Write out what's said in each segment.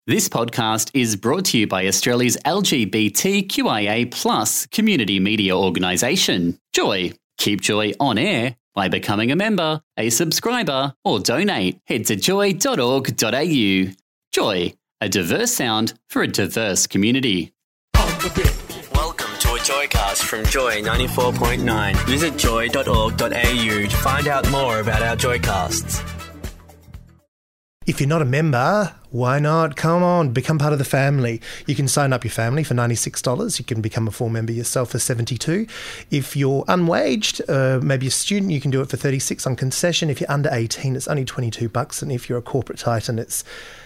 This podcast is brought to you by Australia's LGBTQIA+ community media organisation, Joy. Keep Joy on air by becoming a member, a subscriber, or donate. Head to joy.org.au. Joy, a diverse sound for a diverse community. Welcome to a Joycast from Joy 94.9. Visit joy.org.au to find out more about our Joycasts. If you're not a member, why not? Come on, become part of the family. You can sign up your family for $96. You can become a full member yourself for $72. If you're unwaged, maybe a student, you can do it for $36 on concession. If you're under 18, it's only $22. And if you're a corporate titan, it's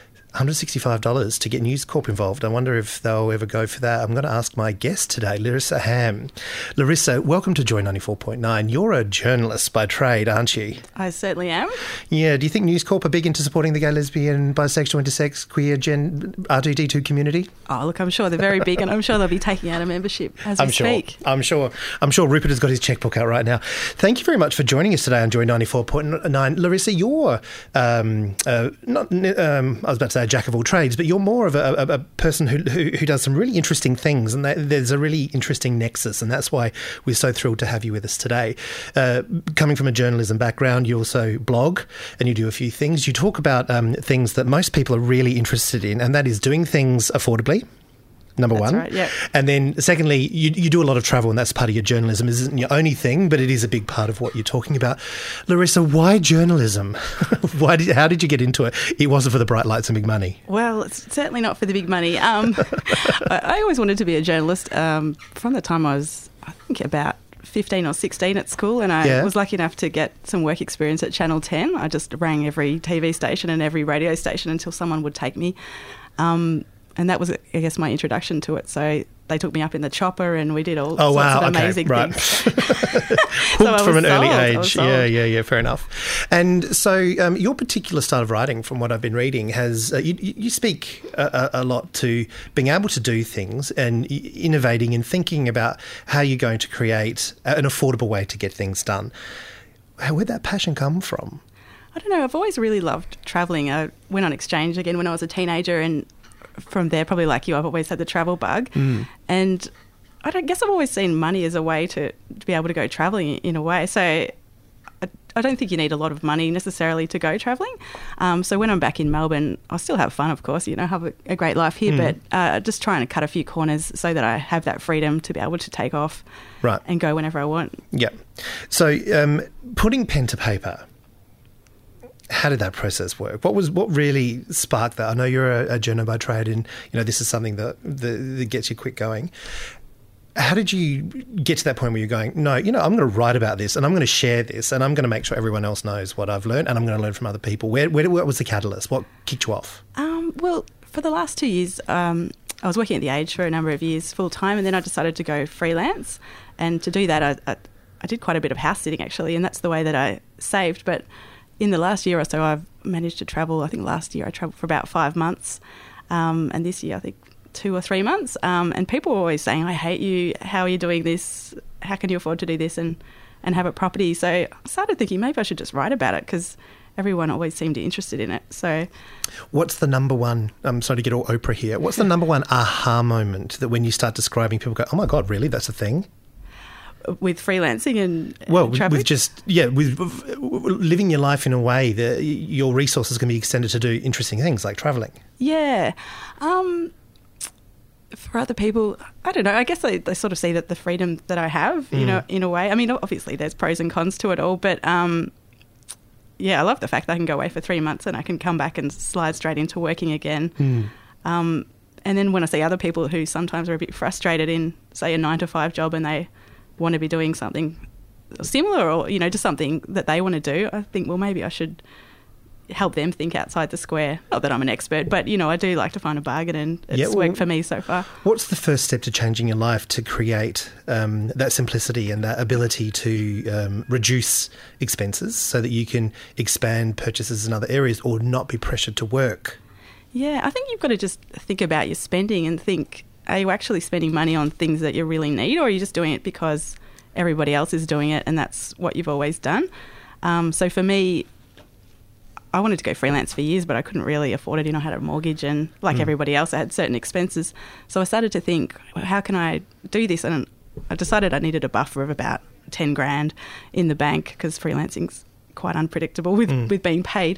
$165 to get News Corp involved. I wonder if they'll ever go for that. I'm going to ask my guest today, Larissa Ham. Larissa, welcome to Joy 94.9. You're a journalist by trade, aren't you? I certainly am. Yeah. Do you think News Corp are big into supporting the gay, lesbian, bisexual, intersex, queer, R2D2 community? Oh, look, I'm sure they're very big, and I'm sure they'll be taking out a membership as we speak. I'm sure Rupert has got his checkbook out right now. Thank you very much for joining us today on Joy 94.9. Larissa, you're I was about to say a jack of all trades, but you're more of a person who does some really interesting things, and there's a really interesting nexus, and that's why we're so thrilled to have you with us today. Coming from a journalism background, you also blog and you do a few things. You talk about things that most people are really interested in, and that is doing things affordably. Number one. Right, yeah. And then secondly, you do a lot of travel, and that's part of your journalism. It isn't your only thing, but it is a big part of what you're talking about. Larissa, why journalism? How did you get into it? It wasn't for the bright lights and big money. Well, it's certainly not for the big money. I always wanted to be a journalist from the time I was, I think, about 15 or 16 at school, and I was lucky enough to get some work experience at Channel 10. I just rang every TV station and every radio station until someone would take me. And that was, I guess, my introduction to it. So they took me up in the chopper and we did all sorts of amazing things. Hooked from an early age. Yeah, fair enough. And so your particular style of writing, from what I've been reading, has you speak a lot to being able to do things and innovating and thinking about how you're going to create an affordable way to get things done. Where'd that passion come from? I don't know. I've always really loved travelling. I went on exchange again when I was a teenager, and from there, probably like you, I've always had the travel bug. And I guess I've always seen money as a way to be able to go travelling in a way. So I don't think you need a lot of money necessarily to go travelling. So when I'm back in Melbourne, I still have fun, of course, have a great life here, but just trying to cut a few corners so that I have that freedom to be able to take off and go whenever I want. Yeah. So putting pen to paper, how did that process work? What really sparked that? I know you're a journo by trade, and this is something that gets you quick going. How did you get to that point where you're going, no, I'm going to write about this and I'm going to share this and I'm going to make sure everyone else knows what I've learned and I'm going to learn from other people? Where was the catalyst? What kicked you off? Well, for the last 2 years, I was working at The Age for a number of years full time, and then I decided to go freelance. And to do that, I did quite a bit of house sitting actually, and that's the way that I saved. But in the last year or so, I've managed to travel. I think last year I travelled for about 5 months, and this year I think 2 or 3 months. And people were always saying, I hate you, how are you doing this? How can you afford to do this and have a property? So I started thinking maybe I should just write about it, because everyone always seemed interested in it. So what's the number one, I'm sorry to get all Oprah here, what's the number one aha moment that when you start describing, people go, oh my God, really, that's a thing? With freelancing and with traveling? living your life in a way that your resources can be extended to do interesting things like travelling. Yeah. For other people, I don't know, I guess they sort of see that the freedom that I have, in a way. I mean, obviously there's pros and cons to it all, but I love the fact that I can go away for 3 months and I can come back and slide straight into working again. And then when I see other people who sometimes are a bit frustrated in, say, a 9-to-5 job, and they want to be doing something similar or, just something that they want to do, I think, well, maybe I should help them think outside the square. Not that I'm an expert, but, I do like to find a bargain, and it's worked for me so far. What's the first step to changing your life to create that simplicity and that ability to reduce expenses so that you can expand purchases in other areas or not be pressured to work? Yeah, I think you've got to just think about your spending and think, are you actually spending money on things that you really need, or are you just doing it because everybody else is doing it and that's what you've always done? So for me, I wanted to go freelance for years, but I couldn't really afford it. I had a mortgage, and like everybody else, I had certain expenses. So I started to think, how can I do this? And I decided I needed a buffer of about 10 grand in the bank, because freelancing's quite unpredictable with being paid.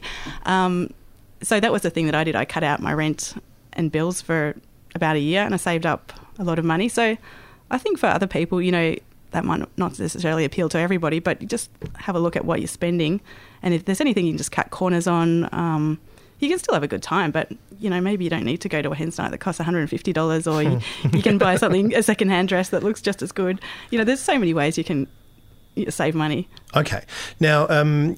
So that was the thing that I did. I cut out my rent and bills for about a year, and I saved up a lot of money. So I think for other people, that might not necessarily appeal to everybody, but you just have a look at what you're spending. And if there's anything you can just cut corners on, you can still have a good time, but, maybe you don't need to go to a hen's night that costs $150, or you can buy a second-hand dress that looks just as good. There's so many ways you can save money. Okay. Now,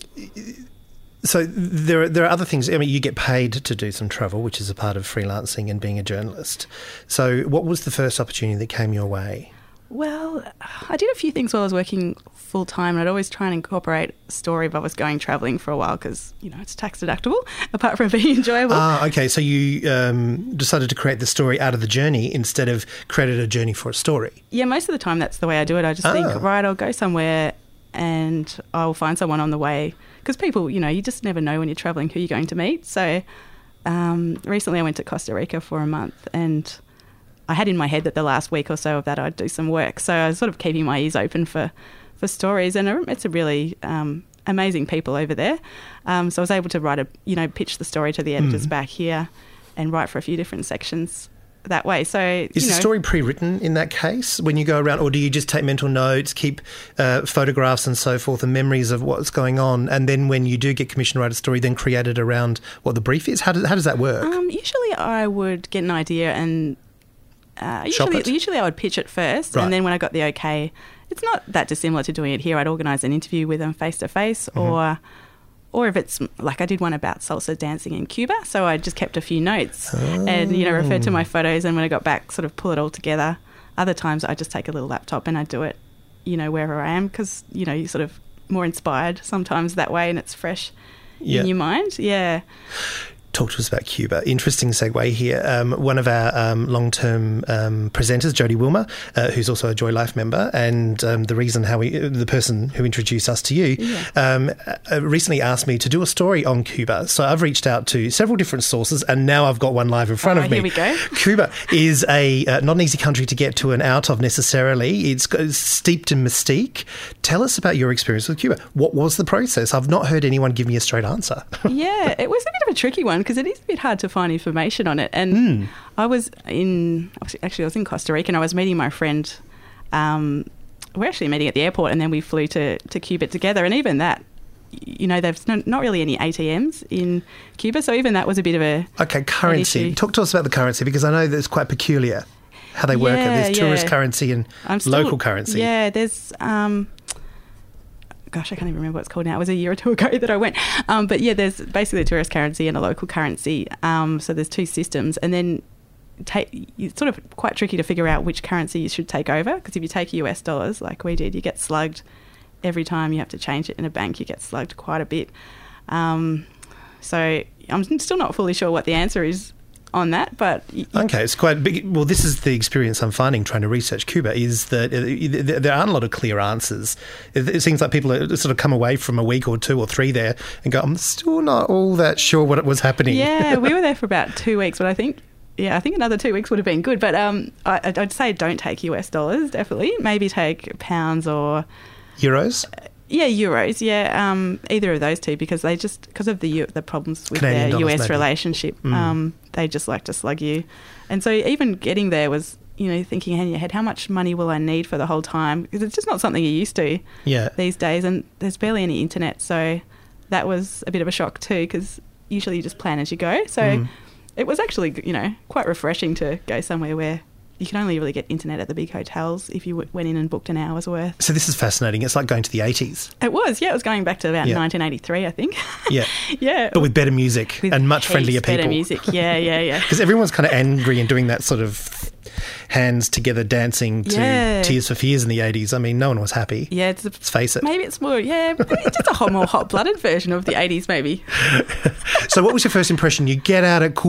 so there are other things. I mean, you get paid to do some travel, which is a part of freelancing and being a journalist. So what was the first opportunity that came your way? Well, I did a few things while I was working full-time, and I'd always try and incorporate a story if I was going travelling for a while, because, it's tax deductible, apart from being enjoyable. Okay. So you decided to create the story out of the journey instead of created a journey for a story. Yeah, most of the time that's the way I do it. I just think, right, I'll go somewhere and I'll find someone on the way. Because people, you just never know when you're travelling who you're going to meet. So recently I went to Costa Rica for a month, and I had in my head that the last week or so of that I'd do some work. So I was sort of keeping my ears open for stories, and it's a really amazing people over there. So I was able to pitch the story to the editors back here and write for a few different sections that way. So is the story pre-written in that case when you go around, or do you just take mental notes, keep photographs and so forth and memories of what's going on, and then when you do get commissioned to write a story, then create it around what the brief is? How does that work? Usually I would get an idea and usually I would pitch it first, right. And then when I got the okay, it's not that dissimilar to doing it here. I'd organise an interview with them face to face, or if it's like I did one about salsa dancing in Cuba, so I just kept a few notes and referred to my photos, and when I got back, sort of pull it all together. Other times I just take a little laptop and I do it, wherever I am, because you're sort of more inspired sometimes that way, and it's fresh in your mind. Yeah. Talk to us about Cuba. Interesting segue here. One of our long-term presenters, Jodie Wilmer, who's also a Joy Life member, and the person who introduced us to you, recently asked me to do a story on Cuba. So I've reached out to several different sources, and now I've got one live in front of me. Here we go. Cuba is not an easy country to get to and out of necessarily. It's steeped in mystique. Tell us about your experience with Cuba. What was the process? I've not heard anyone give me a straight answer. Yeah, it was a bit of a tricky one, because it is a bit hard to find information on it. And I was in Costa Rica, and I was meeting my friend. We're actually meeting at the airport, and then we flew to Cuba together. And even that, there's not really any ATMs in Cuba, so even that was a bit of a currency. Talk to us about the currency, because I know that it's quite peculiar how they work. There's tourist currency and local currency. Yeah, there's gosh, I can't even remember what it's called now. It was a year or two ago that I went. But yeah, there's basically a tourist currency and a local currency. So there's two systems. And then it's sort of quite tricky to figure out which currency you should take over, because if you take US dollars like we did, you get slugged every time you have to change it in a bank. You get slugged quite a bit. So I'm still not fully sure what the answer is on that, but okay, it's quite big. Well, this is the experience I'm finding trying to research Cuba, is that there aren't a lot of clear answers. It seems like people sort of come away from a week or 2 or 3 there and go, I'm still not all that sure what was happening. Yeah, we were there for about 2 weeks, but I think another 2 weeks would have been good. But I'd say don't take US dollars, definitely. Maybe take pounds or euros. Yeah, euros. Yeah, either of those two, because they just, because of the problems with Canadian their US maybe. Relationship, they just like to slug you. And so even getting there was, thinking in your head, how much money will I need for the whole time? Because it's just not something you're used to these days, and there's barely any internet. So that was a bit of a shock too, because usually you just plan as you go. So it was actually, quite refreshing to go somewhere where you can only really get internet at the big hotels if you went in and booked an hour's worth. So this is fascinating. It's like going to the 80s. It was, yeah. It was going back to about 1983, I think. Yeah. Yeah. But with better music and much friendlier people. Better music, yeah. Because everyone's kind of angry and doing that sort of hands together dancing to Tears for Fears in the 80s. I mean, no one was happy. Yeah. Let's face it. Maybe it's more, it's just a more hot-blooded version of the 80s maybe. So what was your first impression? You get out at Cuba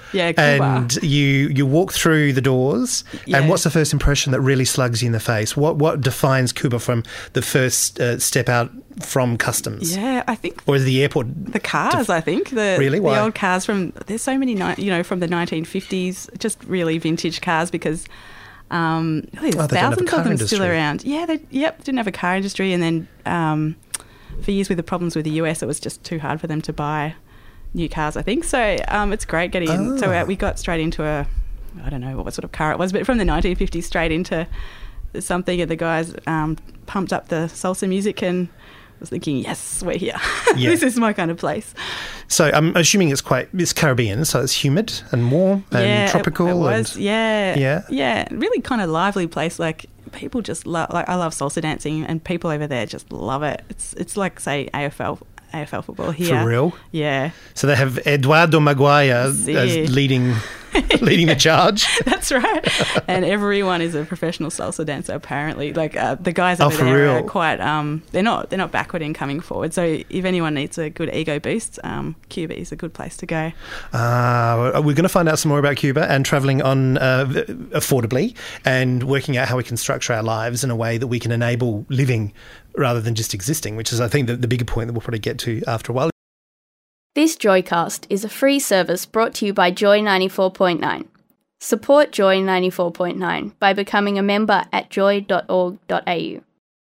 Yeah, cool and bar. you walk through the doors, Yeah. and what's the first impression that really slugs you in the face? What defines Cuba from the first step out from customs? Yeah, I think Or is the airport... the cars, I think. Really? Why? The old cars there's so many, from the 1950s, just really vintage cars because there's they don't have a thousands of car them industry. still around. Yeah, didn't have a car industry. And then for years with the problems with the US, it was just too hard for them to buy new cars, I think. So it's great getting in. So we got straight into I don't know what sort of car it was, but from the 1950s straight into something, and the guys pumped up the salsa music and was thinking, yes, we're here. Yeah. This is my kind of place. So I'm assuming it's Caribbean, so it's humid and warm and tropical. It was, and, yeah. Really kind of lively place. Like people just love. Like I love salsa dancing, and people over there just love it. It's like say AFL football here. For real? Yeah. So they have Eduardo Maguire See. as leading the charge. That's right. And everyone is a professional salsa dancer, apparently. Like the guys over for there real? are quite. They're not backward in coming forward. So if anyone needs a good ego boost, Cuba is a good place to go. We're going to find out some more about Cuba and travelling on affordably and working out how we can structure our lives in a way that we can enable living rather than just existing, which is, I think, the bigger point that we'll probably get to after a while. This Joycast is a free service brought to you by Joy 94.9. Support Joy 94.9 by becoming a member at joy.org.au.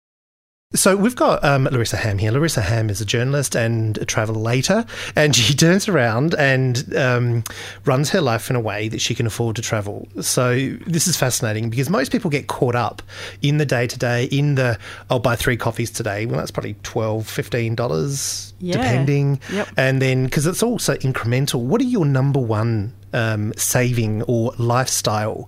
So we've got Larissa Ham here. Larissa Ham is a journalist and a travelator, and she turns around and runs her life in a way that she can afford to travel. So this is fascinating because most people get caught up in the day-to-day, I'll buy 3 coffees today. Well, that's probably $12, $15, depending. Yep. And then, because it's also incremental, what are your number one saving or lifestyle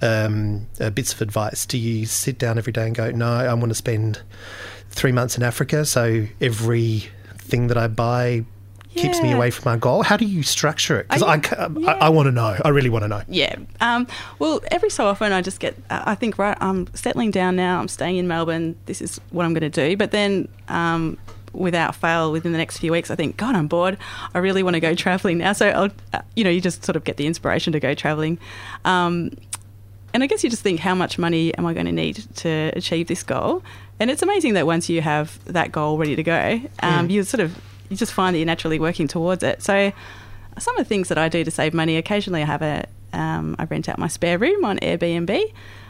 bits of advice? Do you sit down every day and go, no, I want to spend 3 months in Africa, so everything that I buy keeps me away from my goal? How do you structure it? Because I want to know. I really want to know. Yeah. Well, every so often I just get, I think, right, I'm settling down now, I'm staying in Melbourne, this is what I'm going to do. But then without fail, within the next few weeks, I think, God, I'm bored. I really want to go travelling now. So, I'll, you just sort of get the inspiration to go travelling. And I guess you just think, how much money am I going to need to achieve this goal? And it's amazing that once you have that goal ready to go, you just find that you're naturally working towards it. So some of the things that I do to save money, occasionally I have I rent out my spare room on Airbnb.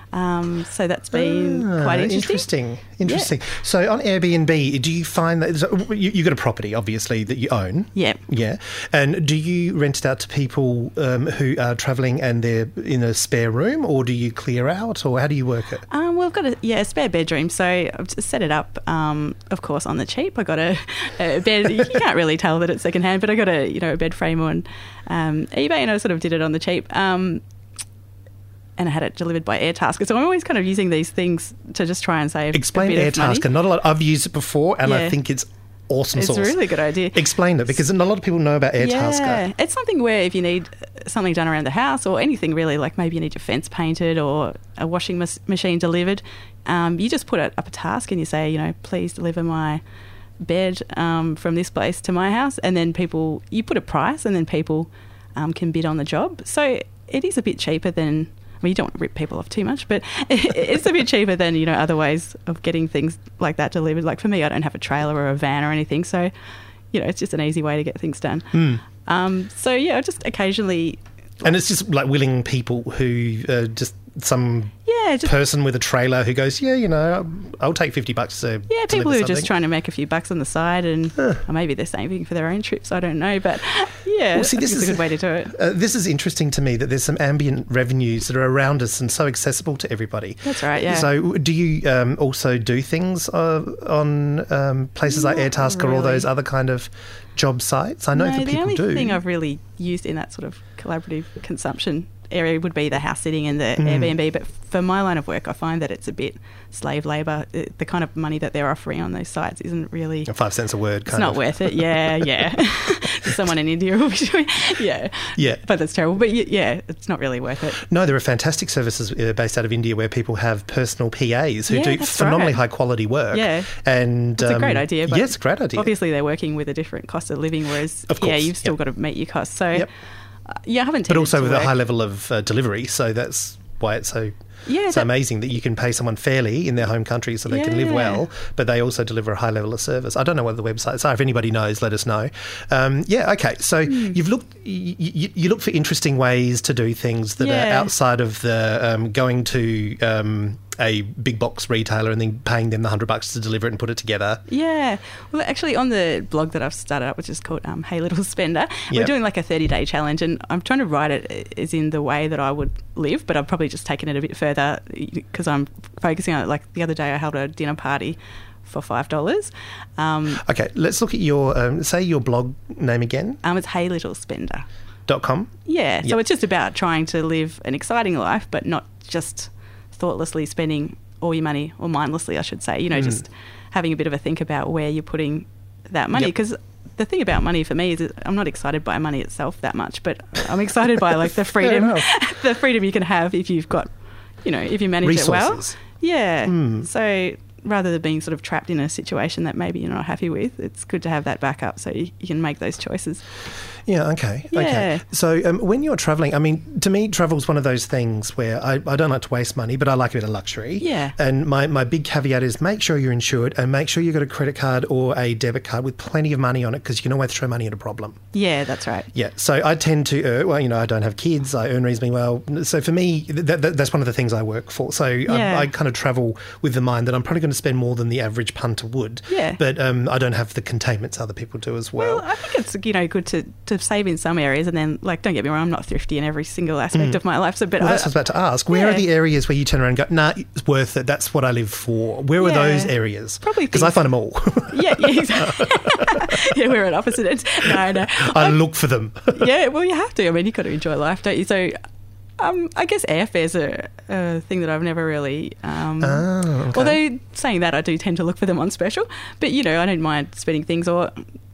So that's been quite interesting. Interesting. Yeah. So on Airbnb, do you find that you've got a property, obviously, that you own? Yeah. Yeah. And do you rent it out to people who are travelling and they're in a spare room, or do you clear out, or how do you work it? Well, I've got a spare bedroom, so I've just set it up, of course, on the cheap. I got a bed. You can't really tell that it's secondhand, but I got a bed frame on eBay, and I sort of did it on the cheap. And I had it delivered by Airtasker. So I'm always kind of using these things to just try and save Explain a bit Airtasker. of money. Not a lot. I've used it before, and I think it's awesome It's sauce. a really good idea. Explain it, because not a lot of people know about Airtasker. Yeah, it's something where if you need something done around the house, or anything really, like maybe you need your fence painted or a washing machine delivered, you just put up a task and you say, please deliver my bed from this place to my house, and then you put a price, and then people can bid on the job. So it is a bit cheaper than... you don't want to rip people off too much, but it's a bit cheaper than, other ways of getting things like that delivered. Like for me, I don't have a trailer or a van or anything, so, it's just an easy way to get things done. So, yeah, just occasionally... And it's just like willing people who just some person with a trailer who goes, I'll take $50 to people who are something. just trying to make a few bucks on the side, and or maybe they're saving for their own trips, I don't know, but well, see, this is a good way to do it. This is interesting to me, that there's some ambient revenues that are around us and so accessible to everybody. That's right, yeah. So do you also do things on places like Airtasker or all those other kind of job sites? I know that people do. The only thing I've really used in that sort of collaborative consumption area would be the house sitting and the Airbnb, but for my line of work I find that it's a bit slave labour. The kind of money that they're offering on those sites isn't really... 5 cents a word, It's not worth it, yeah. Someone in India will be doing... Yeah. But that's terrible. But it's not really worth it. No, there are fantastic services based out of India where people have personal PAs who do that's phenomenally right. high quality work. Yeah. And it's a great idea. But it's a great idea. Obviously they're working with a different cost of living, whereas of course, you've still got to meet your costs. So Yeah, I haven't. But tended also to with a work. high level of delivery, so that's why it's so Yeah, amazing that you can pay someone fairly in their home country so they can live Yeah. well, but they also deliver a high level of service. I don't know what the websites are. If anybody knows, let us know. Okay. So you've looked. You look for interesting ways to do things that are Yeah. outside of the going to a big box retailer and then paying them the $100 to deliver it and put it together. Yeah. Well, actually, on the blog that I've started up, which is called Hey Little Spender, we're Yep. doing like a 30-day challenge, and I'm trying to write it as in the way that I would live, but I've probably just taken it a bit further because I'm focusing on it. Like the other day, I held a dinner party for $5. Okay, let's look at your say your blog name again. It's Hey Little Spender. .com. Yeah. So Yep. it's just about trying to live an exciting life, but not just thoughtlessly spending all your money, or mindlessly, I should say. You know, just having a bit of a think about where you're putting that money. Yep. Because the thing about money for me is that I'm not excited by money itself that much, but I'm excited by like the freedom, enough. the freedom you can have if you've got, you know, if you manage it well. Resources. Yeah. So rather than being sort of trapped in a situation that maybe you're not happy with, it's good to have that backup so you can make those choices. Yeah, okay. Yeah. So when you're travelling, I mean, to me, travel's one of those things where I don't like to waste money, but I like a bit of luxury. Yeah. And my big caveat is make sure you're insured and make sure you've got a credit card or a debit card with plenty of money on it, because you can always throw money at a problem. Yeah, that's right. Yeah, so I tend to, I don't have kids, I earn reasonably well. So for me, that's one of the things I work for. So Yeah. I kind of travel with the mind that I'm probably going to spend more than the average punter would. Yeah. But I don't have the containments other people do as well. Well, I think it's, you know, good to save in some areas, and then, like, don't get me wrong, I'm not thrifty in every single aspect of my life. So, but Well, that's what I was about to ask. Where are Yeah. the areas where you turn around and go, nah, it's worth it, that's what I live for? Where are Yeah. those areas? Probably Because I things- find them all. yeah, exactly. Yeah, we're at opposite ends. No. I look for them. Yeah, well, you have to. I mean, you've got to enjoy life, don't you? So, I guess airfares are a thing that I've never really... Okay. Although, saying that, I do tend to look for them on special. But, you know, I don't mind spending things, or...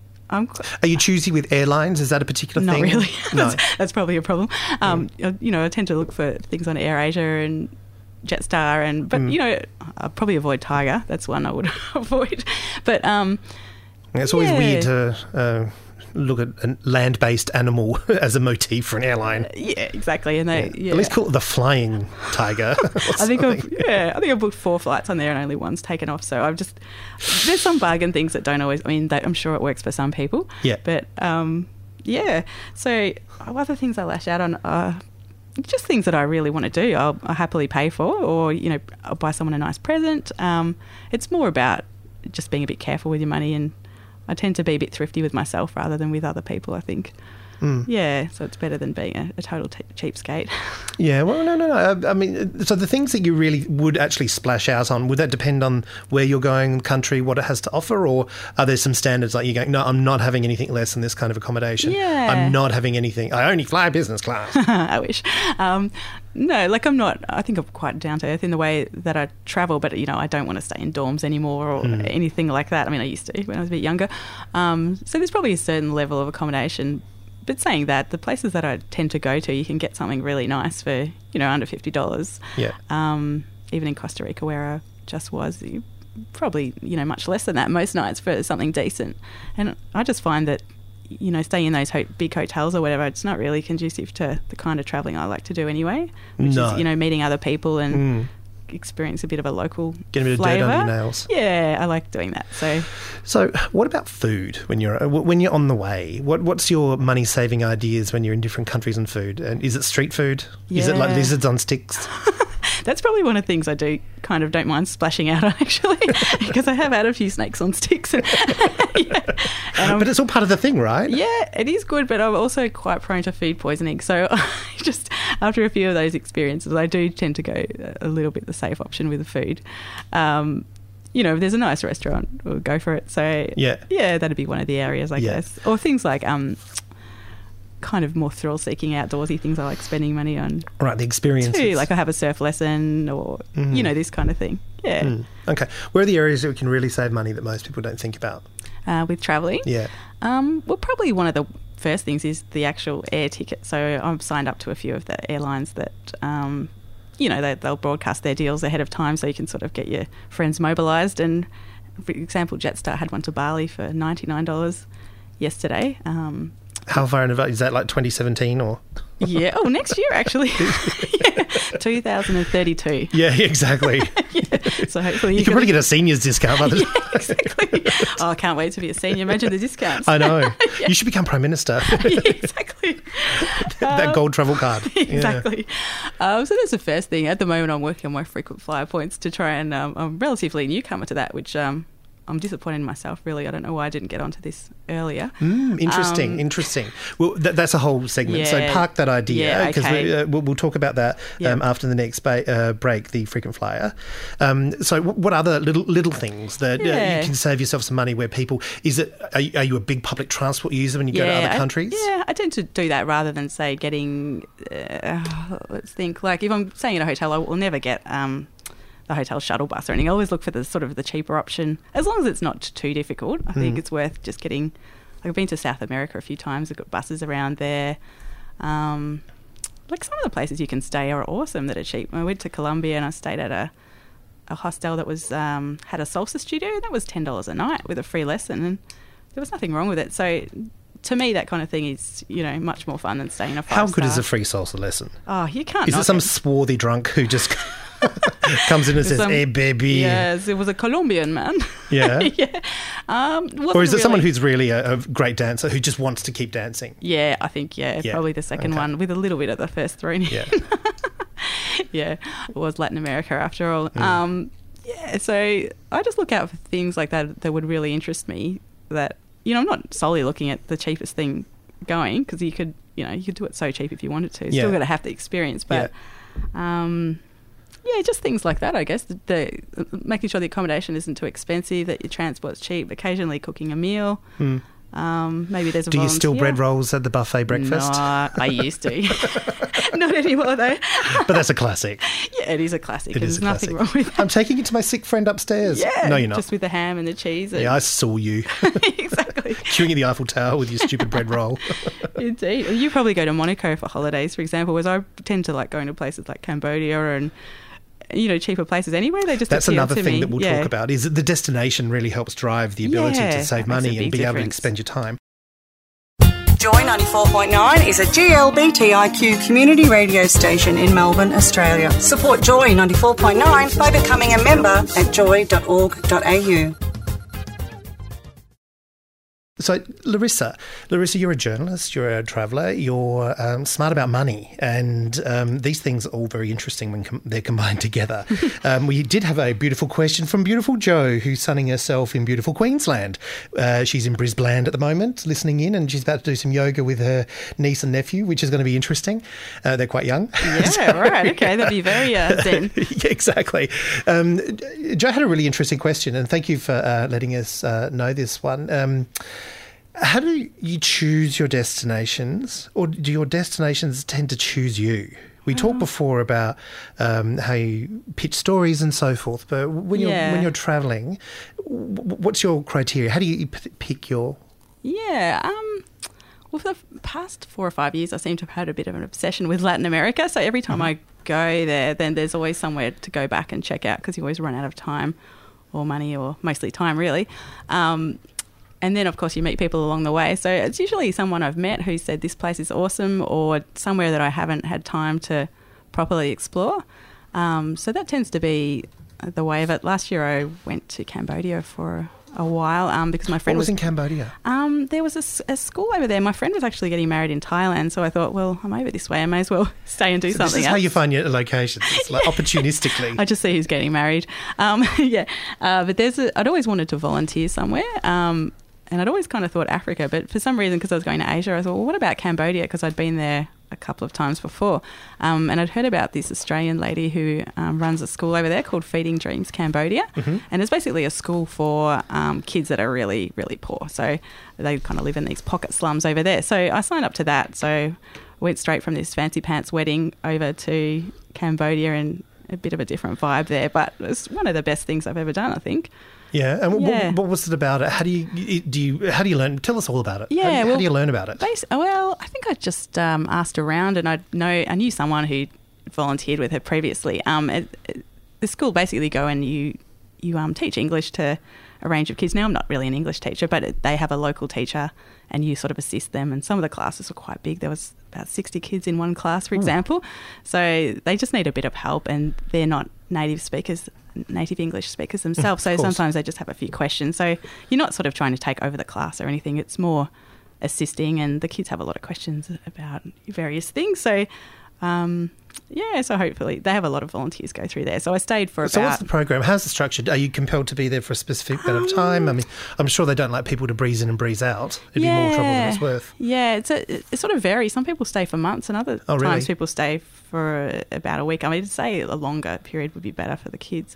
Are you choosy with airlines? Is that a particular Not thing? really. No. That's probably a problem. You know, I tend to look for things on AirAsia and Jetstar, but you know, I'll probably avoid Tiger. That's one I would avoid. But It's always yeah. weird to look at a land-based animal as a motif for an airline. yeah, exactly. And they, yeah. At least call it the flying tiger. I think I've booked 4 flights on there and only one's taken off. So there's some bargain things that don't always. I mean, I'm sure it works for some people. Yeah. But yeah. So other things I lash out on are just things that I really want to do. I'll happily pay for, or, you know, I'll buy someone a nice present. It's more about just being a bit careful with your money, and I tend to be a bit thrifty with myself rather than with other people, I think. Yeah, so it's better than being a total cheapskate. Yeah, well, no. I mean, so the things that you really would actually splash out on, would that depend on where you're going, country, what it has to offer, or are there some standards like you're going, no, I'm not having anything less than this kind of accommodation? Yeah. I'm not having anything. I only fly business class. I wish. No, like I think I'm quite down to earth in the way that I travel, but, you know, I don't want to stay in dorms anymore or anything like that. I mean, I used to when I was a bit younger. So there's probably a certain level of accommodation. But saying that, the places that I tend to go to, you can get something really nice for, you know, under $50. Yeah. Even in Costa Rica, where I just was, probably, you know, much less than that most nights for something decent. And I just find that, you know, staying in those big hotels or whatever, it's not really conducive to the kind of travelling I like to do anyway, which No. is, you know, meeting other people and experience a bit of a local Get a bit of flavour. dirt under your nails. Yeah, I like doing that. So what about food when you're on the way? What's your money saving ideas when you're in different countries and food? And is it street food? Is it like Yeah. lizards on sticks? That's probably one of the things I do kind of don't mind splashing out on, actually, because I have had a few snakes on sticks. And, But it's all part of the thing, right? yeah, it is good, but I'm also quite prone to food poisoning. So just after a few of those experiences, I do tend to go a little bit the safe option with the food. You know, if there's a nice restaurant, we'll go for it. So Yeah. that'd be one of the areas, I guess. Or things like kind of more thrill-seeking outdoorsy things I like spending money on Right, the experiences. too. Like I have a surf lesson or, you know, this kind of thing. Yeah. Okay. Where are the areas that we can really save money that most people don't think about? With travelling. Yeah. Well, probably one of the first things is the actual air ticket. So I'm signed up to a few of the airlines that, you know, they'll broadcast their deals ahead of time so you can sort of get your friends mobilised. And, for example, Jetstar had one to Bali for $99 yesterday. How far in advance? Is that like 2017 or? Yeah. Oh, next year, actually. Yeah. 2032. Yeah, exactly. Yeah. So hopefully you can probably get a senior's discount by the Yeah, exactly. Oh, I can't wait to be a senior. Imagine the discounts. I know. Yeah. You should become Prime Minister. Yeah, exactly. That gold travel card. Exactly. So that's the first thing. At the moment, I'm working on my frequent flyer points to try and I'm relatively newcomer to that, which I'm disappointed in myself, really. I don't know why I didn't get onto this earlier. Interesting. Well, that's a whole segment. So park that idea, because we'll talk about that after the next break, the frequent flyer. So what other little things that you can save yourself some money where people... Are you a big public transport user when you go to other countries? I tend to do that rather than, say, getting... let's think. Like, if I'm staying in a hotel, I will never get... the hotel shuttle bus or anything. I always look for the sort of the cheaper option, as long as it's not too difficult. I think it's worth just getting. Like, I've been to South America a few times. I've got buses around there. Like, some of the places you can stay are awesome that are cheap. I went to Colombia and I stayed at a hostel that was had a salsa studio. That was $10 a night with a free lesson, and there was nothing wrong with it. So, to me, that kind of thing is, much more fun than staying in a 5-star. How good is a free salsa lesson? Oh, you can't. Is it some swarthy drunk who just comes in and says, "Hey, baby"? Yes, it was a Colombian man. Yeah. Yeah. Or is it someone who's really a great dancer who just wants to keep dancing? Yeah, I think, probably the second one with a little bit of the first three. Yeah. Yeah, it was Latin America after all. So I just look out for things like that would really interest me. That, I'm not solely looking at the cheapest thing going, because you could do it so cheap if you wanted to. Still got to have the experience, but just things like that, I guess. The making sure the accommodation isn't too expensive, that your transport's cheap, occasionally cooking a meal. Maybe there's a volunteer. Do you still bread rolls at the buffet breakfast? No, I used to. Not anymore, though. But that's a classic. Yeah, it is a classic. There's nothing wrong with that. I'm taking it to my sick friend upstairs. Yeah. No, you're not. Just with the ham and the cheese. Yeah, I saw you. Exactly. Queuing at the Eiffel Tower with your stupid bread roll. Indeed. You probably go to Monaco for holidays, for example, whereas I tend to like going to places like Cambodia and cheaper places anyway. That's another thing that we'll talk about, is that the destination really helps drive the ability to save money and be able to spend your time. Joy 94.9 is a GLBTIQ community radio station in Melbourne, Australia. Support Joy 94.9 by becoming a member at joy.org.au. So, Larissa, you're a journalist, you're a traveller, you're smart about money, and these things are all very interesting when they're combined together. We did have a beautiful question from beautiful Jo, who's sunning herself in beautiful Queensland. She's in Brisbane at the moment, listening in, and she's about to do some yoga with her niece and nephew, which is going to be interesting. They're quite young. Yeah, right. Okay, that'd be very zen. Yeah, exactly. Jo had a really interesting question, and thank you for letting us know this one. How do you choose your destinations, or do your destinations tend to choose you? We talked before about how you pitch stories and so forth, but when you're travelling, what's your criteria? How do you pick your... Yeah, well, for the past 4 or 5 years, I seem to have had a bit of an obsession with Latin America. So every time I go there, then there's always somewhere to go back and check out, because you always run out of time or money, or mostly time, really. And then, of course, you meet people along the way. So it's usually someone I've met who said this place is awesome, or somewhere that I haven't had time to properly explore. So that tends to be the way of it. Last year I went to Cambodia for a while because my friend was in Cambodia? There was a school over there. My friend was actually getting married in Thailand, so I thought, well, I'm over this way. I may as well stay and do something else. This is how you find your locations. It's like opportunistically. I just see who's getting married. But I'd always wanted to volunteer somewhere. And I'd always kind of thought Africa, but for some reason, because I was going to Asia, I thought, well, what about Cambodia? Because I'd been there a couple of times before. And I'd heard about this Australian lady who runs a school over there called Feeding Dreams Cambodia. And it's basically a school for kids that are really, really poor. So they kind of live in these pocket slums over there. So I signed up to that. So I went straight from this fancy pants wedding over to Cambodia, and a bit of a different vibe there. But it was one of the best things I've ever done, I think. Yeah, and what was it about it? How do you learn? Tell us all about it. Yeah, how do you learn about it? Well, I think I just asked around, and I knew someone who volunteered with her previously. The school basically go and you you teach English to a range of kids. Now, I'm not really an English teacher, but they have a local teacher and you sort of assist them. And some of the classes were quite big. There was about 60 kids in one class, for example. So they just need a bit of help, and they're not native English speakers themselves. So sometimes they just have a few questions. So you're not sort of trying to take over the class or anything. It's more assisting, and the kids have a lot of questions about various things. So so hopefully they have a lot of volunteers go through there. So I stayed for about... So what's the program? How's it structured? Are you compelled to be there for a specific bit of time? I mean, I'm sure they don't like people to breeze in and breeze out. It'd be more trouble than it's worth. Yeah, it sort of varies. Some people stay for months, and other times people stay for about a week. I mean, to say a longer period would be better for the kids.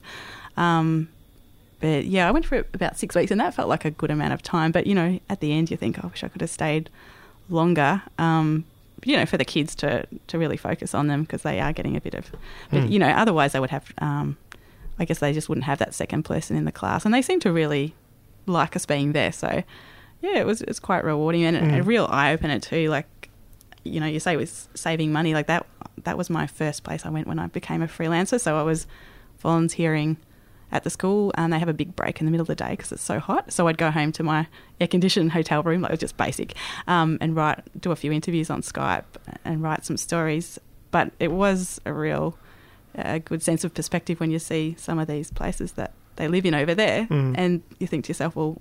But yeah, I went for about 6 weeks, and that felt like a good amount of time. But, at the end you think, I wish I could have stayed longer. For the kids to really focus on them, because they are getting a bit of... But, otherwise they would have... I guess they just wouldn't have that second person in the class. And they seem to really like us being there. So, yeah, it's quite rewarding and a real eye-opener too. Like, you say it was saving money. Like that was my first place I went when I became a freelancer. So I was volunteering at the school, and they have a big break in the middle of the day because it's so hot. So I'd go home to my air-conditioned hotel room, like it was just basic, and do a few interviews on Skype and write some stories. But it was a real good sense of perspective when you see some of these places that they live in over there, and you think to yourself, well,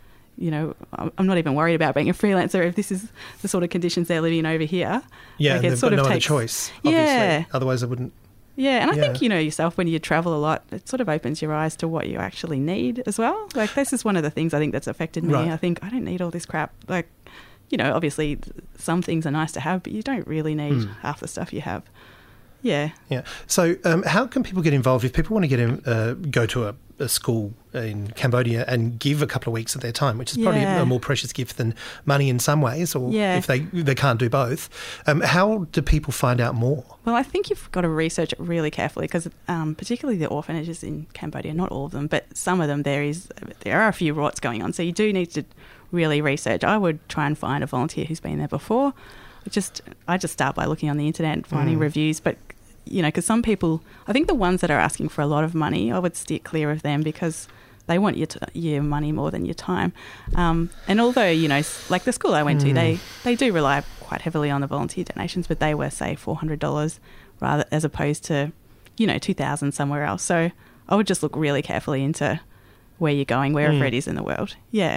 I'm not even worried about being a freelancer if this is the sort of conditions they're living in over here. Yeah, like, they've got no other choice, obviously. Yeah. Otherwise they wouldn't... Yeah, and I think, yourself, when you travel a lot, it sort of opens your eyes to what you actually need as well. Like, this is one of the things I think that's affected me. Right. I think I don't need all this crap. Like, obviously some things are nice to have, but you don't really need half the stuff you have. Yeah. Yeah. So how can people get involved if people want to get go to a school in Cambodia and give a couple of weeks of their time, which is probably a more precious gift than money in some ways, or if they can't do both. How do people find out more? Well, I think you've got to research it really carefully, because particularly the orphanages in Cambodia, not all of them, but some of them, there are a few rorts going on. So you do need to really research. I would try and find a volunteer who's been there before. I just start by looking on the internet and finding reviews, but because some people, I think the ones that are asking for a lot of money, I would steer clear of them, because they want your money more than your time. And although, like the school I went to, they do rely quite heavily on the volunteer donations, but they were, say, $400 rather, as opposed to, $2,000 somewhere else. So I would just look really carefully into where you're going, wherever it is in the world. Yeah.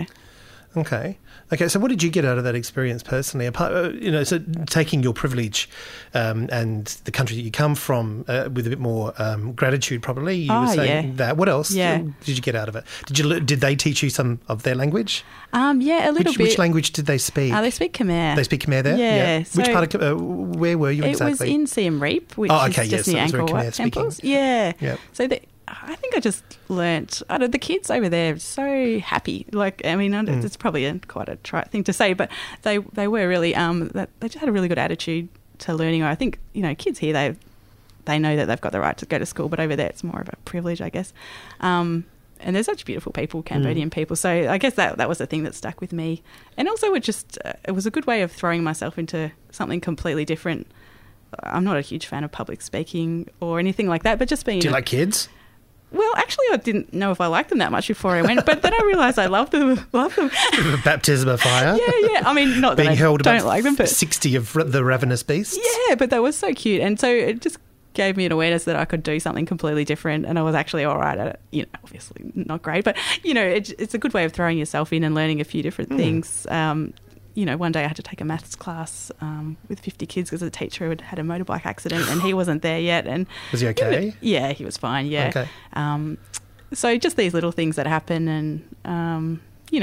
Okay. So what did you get out of that experience personally? Apart, so taking your privilege and the country that you come from with a bit more gratitude, probably. You were saying that. What else did you get out of it? Did they teach you some of their language? A little bit. Which language did they speak? They speak Khmer. They speak Khmer there? Yeah. So which part of where were you exactly? It was in Siem Reap, which is just near Angkor Wat temples. Yeah. Yep. So I think I just learnt, the kids over there are so happy. Like, I mean, it's probably quite a trite thing to say, but they were really, they just had a really good attitude to learning. I think, kids here, they know that they've got the right to go to school, but over there it's more of a privilege, I guess. And they're such beautiful people, Cambodian people. So I guess that was the thing that stuck with me. And also it was a good way of throwing myself into something completely different. I'm not a huge fan of public speaking or anything like that, but just being... Do you like kids? Well, actually, I didn't know if I liked them that much before I went, but then I realised I love them. Baptism of fire. Yeah. I mean, not being that I held don't like them, but 60 of the ravenous beasts. Yeah, but they were so cute, and so it just gave me an awareness that I could do something completely different, and I was actually all right at it. Obviously not great, but it's a good way of throwing yourself in and learning a few different things. One day I had to take a maths class with 50 kids because the teacher had a motorbike accident and he wasn't there yet. And was he okay? Yeah, he was fine. Yeah. Okay. So just these little things that happen, and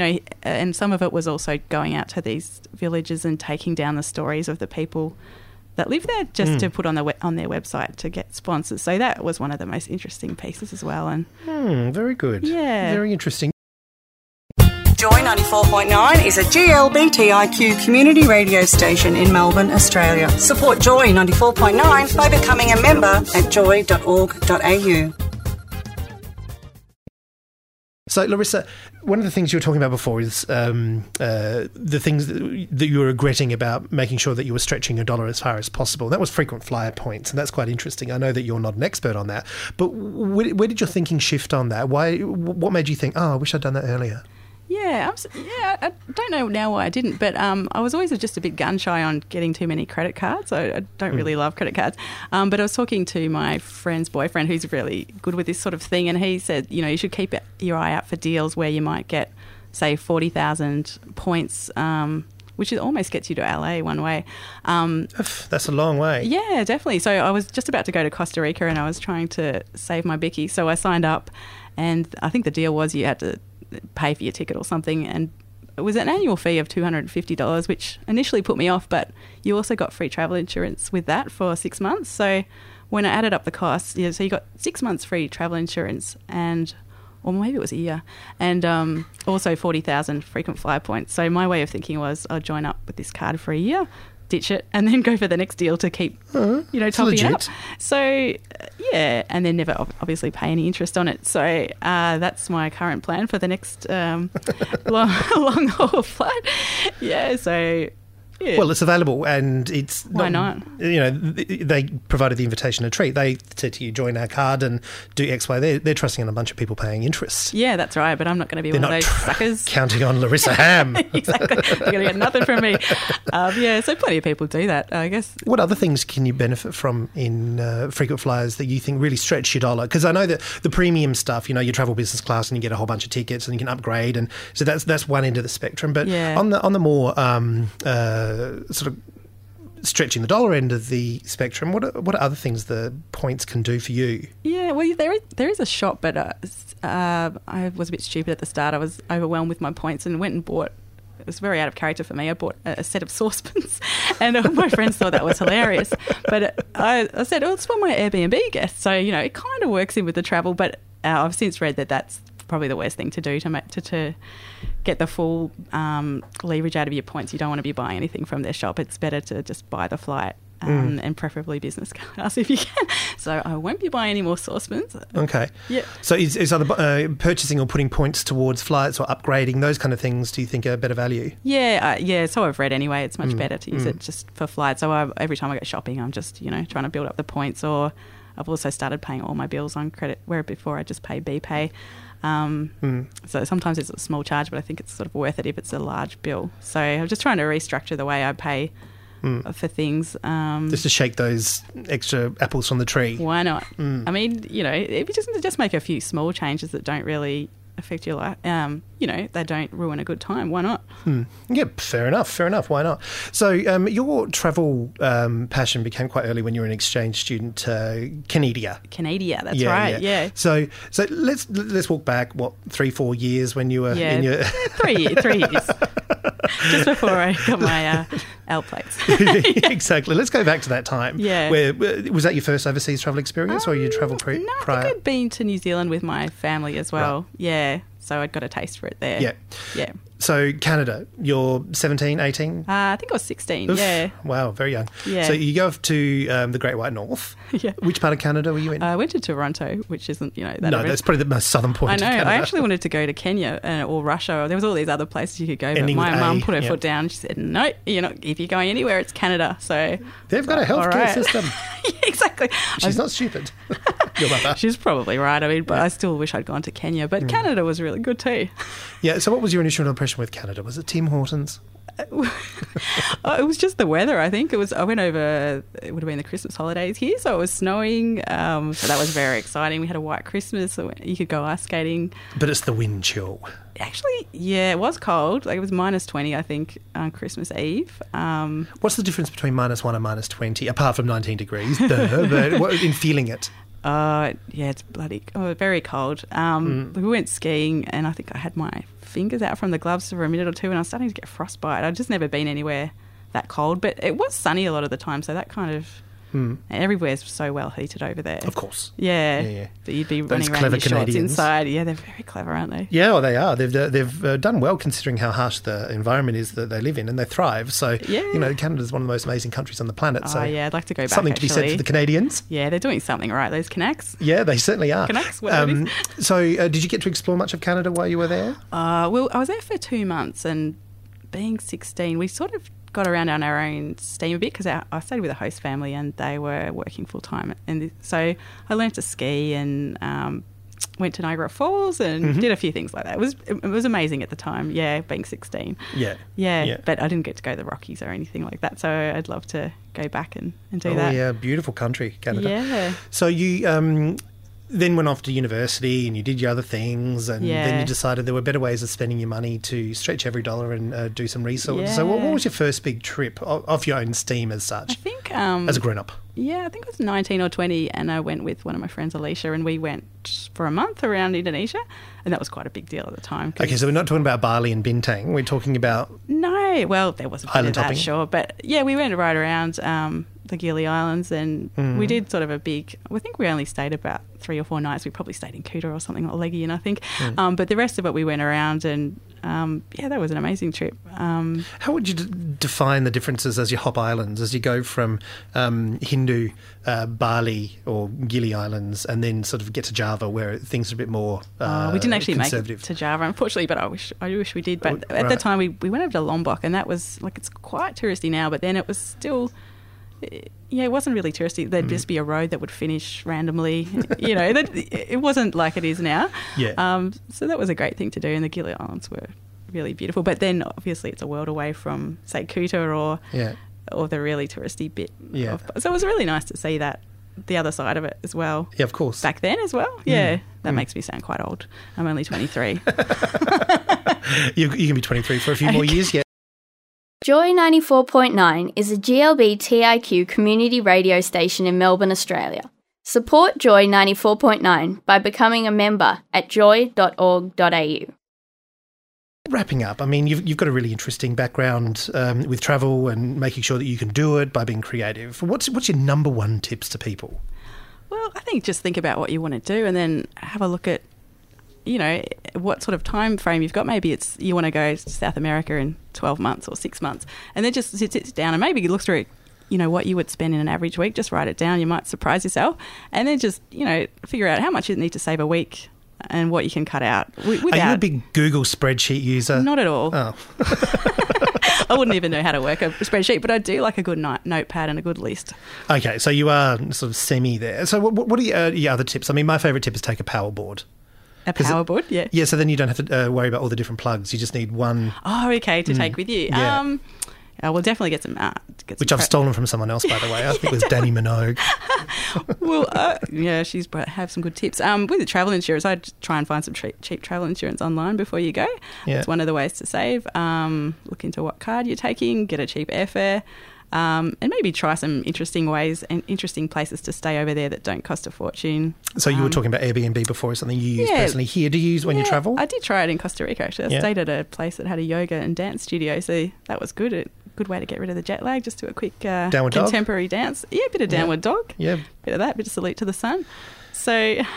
and some of it was also going out to these villages and taking down the stories of the people that live there, just to put on their website to get sponsors. So that was one of the most interesting pieces as well. And very good. Yeah, very interesting. Joy 94.9 is a GLBTIQ community radio station in Melbourne, Australia. Support Joy 94.9 by becoming a member at joy.org.au. So, Larissa, one of the things you were talking about before is the things that you were regretting about making sure that you were stretching your dollar as far as possible. That was frequent flyer points, and that's quite interesting. I know that you're not an expert on that, but where did your thinking shift on that? What made you think, I wish I'd done that earlier? Yeah, I don't know now why I didn't, but I was always just a bit gun-shy on getting too many credit cards. I don't really love credit cards. But I was talking to my friend's boyfriend who's really good with this sort of thing, and he said, you should keep your eye out for deals where you might get, say, 40,000 points, which almost gets you to LA one way. That's a long way. Yeah, definitely. So I was just about to go to Costa Rica and I was trying to save my bicky, so I signed up, and I think the deal was you had to pay for your ticket or something, and it was an annual fee of $250, which initially put me off, but you also got free travel insurance with that for 6 months. So when I added up the costs, so you got 6 months free travel insurance, or maybe it was a year, and also 40,000 frequent flyer points. So my way of thinking was I'll join up with this card for a year, ditch it, and then go for the next deal to keep, topping it up. So, and then never obviously pay any interest on it. So that's my current plan for the next long haul flight. Yeah, so... Yeah. Well, it's available, and it's why not? They provided the invitation a treat. They said to you, join our card and do X, Y. They're trusting on a bunch of people paying interest. Yeah, that's right. But I'm not going to be one of those suckers counting on Larissa Ham. Exactly, you're going to get nothing from me. So plenty of people do that, I guess. What other things can you benefit from in frequent flyers that you think really stretch your dollar? Because I know that the premium stuff, you travel business class and you get a whole bunch of tickets and you can upgrade, and so that's one end of the spectrum. But on the more sort of stretching the dollar end of the spectrum, what are other things the points can do for you? Yeah, well, there is a shop, but I was a bit stupid at the start. I was overwhelmed with my points and went and bought. It was very out of character for me. I bought a set of saucepans, and my friends thought that was hilarious. But I said, it's for my Airbnb guests, so it kind of works in with the travel. But I've since read that that's probably the worst thing to do to get the full leverage out of your points. You don't want to be buying anything from their shop. It's better to just buy the flight and preferably business class if you can. So I won't be buying any more saucepans. Okay. Yeah. So is either purchasing or putting points towards flights or upgrading, those kind of things, do you think are better value? Yeah. So I've read anyway. It's much better to use it just for flights. So every time I go shopping, I'm just, trying to build up the points. Or I've also started paying all my bills on credit, where before I just pay BPay. So sometimes it's a small charge, but I think it's sort of worth it if it's a large bill. So I'm just trying to restructure the way I pay for things. Just to shake those extra apples from the tree. Why not? I mean, if you just make a few small changes that don't really affect your life, they don't ruin a good time. Why not? Yeah, fair enough. Why not? So your travel passion became quite early when you were an exchange student to Canada. That's right. Yeah. So let's walk back 3-4 years when you were in your 3 years. Just before I got my L plates. Exactly. Let's go back to that time. Yeah. Where was that your first overseas travel experience, or you travelled prior? No, I think I'd been to New Zealand with my family as well. Right. Yeah. So I'd got a taste for it there. Yeah. So Canada, you're 17, 18? I think I was 16, Oof. yeah. Wow, very young. Yeah. So you go off to the Great White North. Yeah. Which part of Canada were you in? I went to Toronto, which isn't, that... No, that's probably the most southern point I know. of Canada. I actually wanted to go to Kenya or Russia. There was all these other places you could go, but my mum put her foot down. She said, no, if you're going anywhere, it's Canada. So they've got a healthcare system. Yeah, exactly. She's not stupid. Your mother. She's probably right. I mean, but I still wish I'd gone to Kenya. But Canada was really good too. Yeah, so what was your initial impression with Canada? Was it Tim Hortons? It was just the weather, I think. I went over, it would have been the Christmas holidays here, so it was snowing. So that was very exciting. We had a white Christmas, so you could go ice skating. But it's the wind chill. Actually, yeah, it was cold. It was -20, I think, on Christmas Eve. What's the difference between -1 and -20, apart from 19 degrees? But in feeling it? Yeah, it's very cold. We went skiing, and I think I had my fingers out from the gloves for a minute or two, and I was starting to get frostbite. I'd just never been anywhere that cold, but it was sunny a lot of the time, so that kind of Everywhere's so well heated over there. Of course. Yeah. That you'd be Those running around in clever your shorts Canadians. inside. Yeah, they're very clever, aren't they? Yeah, well, they are. They've done well considering how harsh the environment is that they live in, and they thrive. So, Canada's one of the most amazing countries on the planet. So, I'd like to go back, something to be said for the Canadians. Yeah, they're doing something right, those Canucks. Yeah, they certainly are. Canucks, whatever it is. So, did you get to explore much of Canada while you were there? Well, I was there for 2 months, and being 16, we sort of got around on our own steam a bit because I stayed with a host family and they were working full time. And so I learned to ski and went to Niagara Falls and did a few things like that. It was amazing at the time, being 16. Yeah, but I didn't get to go to the Rockies or anything like that. So I'd love to go back and do that. Oh, yeah, beautiful country, Canada. Yeah. So you then went off to university and you did your other things and then you decided there were better ways of spending your money to stretch every dollar and do some research. Yeah. So what was your first big trip off your own steam as such? I think... as a grown-up? Yeah, I think I was 19 or 20 and I went with one of my friends, Alicia, and we went for a month around Indonesia and that was quite a big deal at the time. Okay, so we're not talking about Bali and Bintang. We're talking about... No, well, there was a bit island of that, hopping. sure. But, yeah, we went right around the Gili Islands and we did sort of a big... I think we only stayed about 3 or 4 nights. We probably stayed in Kuta or something, or Legian, I think. But the rest of it we went around and, that was an amazing trip. How would you define the differences as you hop islands, as you go from Hindu, Bali or Gili Islands and then sort of get to Java where things are a bit more we didn't actually make conservative? it to Java, unfortunately, but I wish we did. But at the time, we went over to Lombok, and that was like, it's quite touristy now, but then it was still, it wasn't really touristy. There'd just be a road that would finish randomly. It wasn't like it is now. Yeah. So that was a great thing to do, and the Gili Islands were really beautiful. But then, obviously, it's a world away from, say, Kuta or the really touristy bit. Yeah. So it was really nice to see that, the other side of it as well. Yeah, of course. Back then as well. Yeah, that makes me sound quite old. I'm only 23. You can be 23 for a few more years, yeah. Joy 94.9 is a GLBTIQ community radio station in Melbourne, Australia. Support Joy 94.9 by becoming a member at joy.org.au. Wrapping up, I mean, you've got a really interesting background with travel and making sure that you can do it by being creative. What's your number one tips to people? Well, I think just think about what you want to do and then have a look at, what sort of time frame you've got. Maybe it's you want to go to South America in 12 months or 6 months, and then just sit down and maybe look through, what you would spend in an average week. Just write it down. You might surprise yourself, and then just, figure out how much you need to save a week and what you can cut out. Are you a big Google spreadsheet user? Not at all. Oh. I wouldn't even know how to work a spreadsheet, but I do like a good notepad and a good list. Okay, so you are sort of semi there. So what are your other tips? I mean, my favourite tip is take a power board. A power board, yeah. Yeah, so then you don't have to worry about all the different plugs. You just need one. Oh, okay, to take with you. Yeah. We'll definitely get some... Which I've stolen from someone else, by the way. I think it was Danny Minogue. Well, she's have some good tips. With the travel insurance, I'd try and find some cheap travel insurance online before you go. Yeah. It's one of the ways to save. Look into what card you're taking, get a cheap airfare, and maybe try some interesting ways and interesting places to stay over there that don't cost a fortune. So you were talking about Airbnb before, or something you use personally here. Do you use when you travel? I did try it in Costa Rica, actually. I stayed at a place that had a yoga and dance studio, so that was good. A good way to get rid of the jet lag, just do a quick contemporary dance. Yeah, a bit of downward dog. Yeah. Bit of that, bit of salute to the sun. So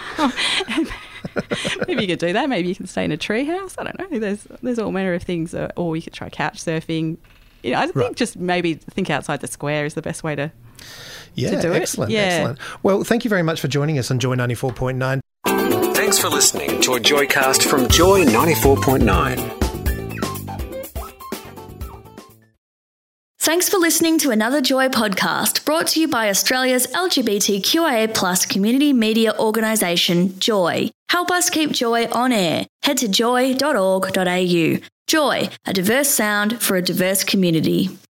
maybe you could do that. Maybe you can stay in a tree house. I don't know. There's all manner of things. Or you could try couch surfing. I think just maybe think outside the square is the best way to do it. Excellent. Well, thank you very much for joining us on Joy 94.9. Thanks for listening to a Joycast from Joy 94.9. Thanks for listening to another Joy podcast brought to you by Australia's LGBTQIA+ community media organisation, Joy. Help us keep Joy on air. Head to joy.org.au. Joy, a diverse sound for a diverse community.